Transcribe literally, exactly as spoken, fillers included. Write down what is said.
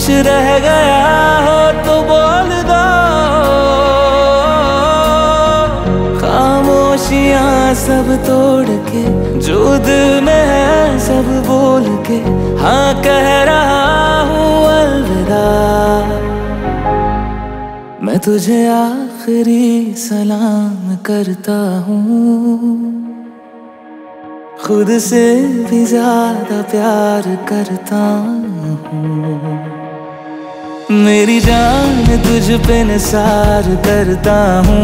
रह गया हो तो बोल दो, खामोशियां सब तोड़ के जो दिल में है सब बोल के हाँ कह रहा हूँ अलविदा। मैं तुझे आखिरी सलाम करता हूँ, खुद से भी ज्यादा प्यार करता हूँ। मेरी जान तुझ पे निसार करता हूँ।